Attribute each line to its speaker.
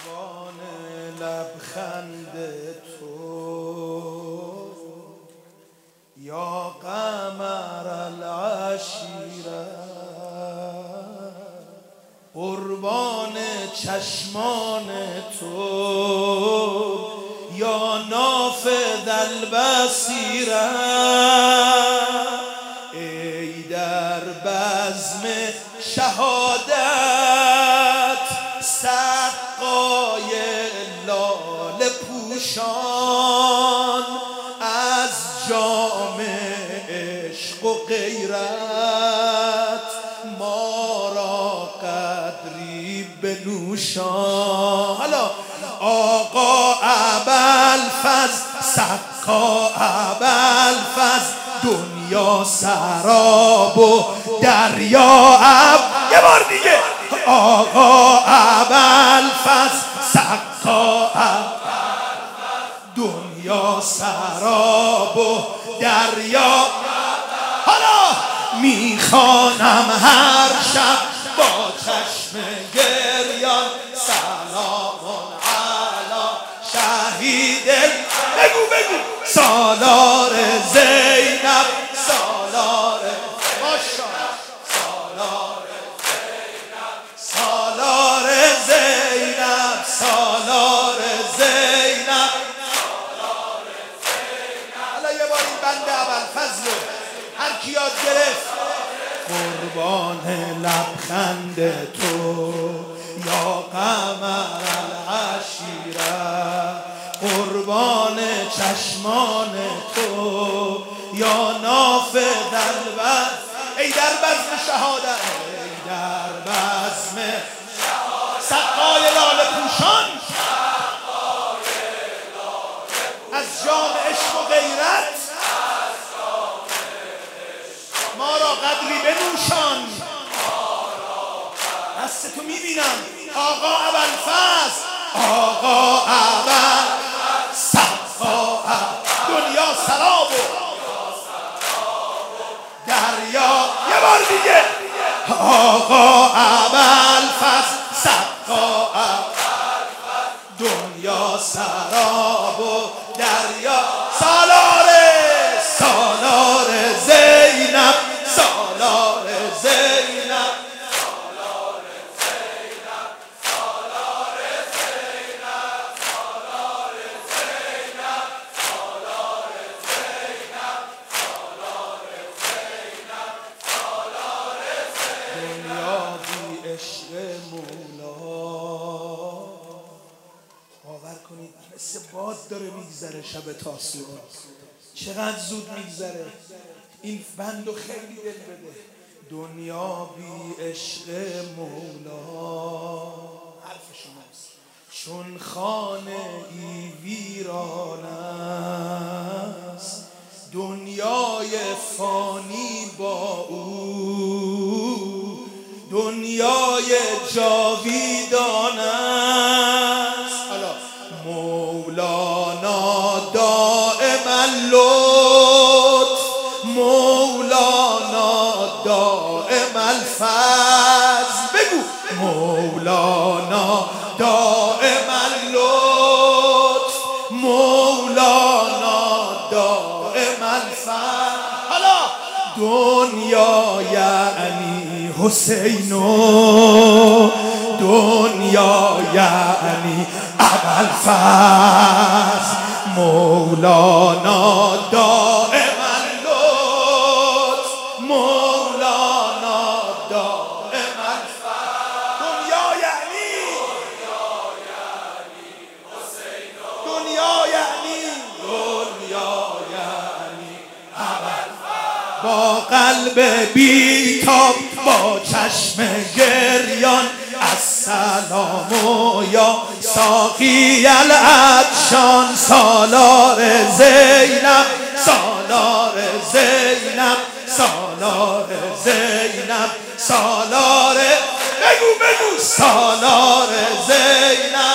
Speaker 1: قربان لبخند تو یا قمر العشیره، قربان چشمان تو یا نافذ البصیره، ای در بزم شهادت سقای لاله پوشان، از جام عشق و غیرت ما را قدری بنوشان. حالا آقا ابوالفضل سقا ابوالفضل، دنیا سراب و دریا یه بار دیگه آقا ابوالفضل سقا ابوالفضل، دنیا سراب و دریا. حالا میخوانم هر شب با چشم گریان سلام علی شهید، بگو سالار زینب، سالار ماشاءالله، سالار زینب، سالار زینب، سالار زینب، سالار زینب. حالا یه بار این بند ابوالفضل رو هر کی یاد گرفت. قربان لبخند تو یا قمر العشیره، قربان چشمان تو یا نافذ البصیره، ای در بزم شهادت، ای در بزم شهادت سقای لاله پوشان، از جام عشق و غیرت ما را قدری بنوشان. دست تو میبینم آقا ابوالفضل، آقا ابوالفضل سقا، دنیا سراب و دریا. یه بار دیگه آقا ابوالفضل سقا ابوالفضل، دنیا سراب و دریا. سالار زینب، سالار زینب، سالار زینب، سالار زینب، سالار زینب، سالار زینب، سالار زینب، سالار زینب. دنیا بی عشق مولا، باور کنید مثل باد داره میگذره شب تاسوعا، چقدر زود میگذره. این بندو خیلی دل بده. دنیا بی عشق مولا، حرف شماست، چون خانه ای ویران است، دنیای فانی با او دنیای جاویدان است. حالا مولانا دائم اللطف، مولانا دائم الفضل، بگو مولانا دائم اللطف، مولانا دائم الفضل. حالا دنیا یعنی حسین و دنیا یعنی ابوالفضل، مولانا دائم اللطف، مولانا دائم الفضل. دنیا یعنی حسین، دنیا یعنی ابوالفضل. با قلب بیتاب با چشم گریان السلام یا ساقی العطشان، سالار زینب، سالار زینب، سالار زینب، سالار بگو سالار زینب،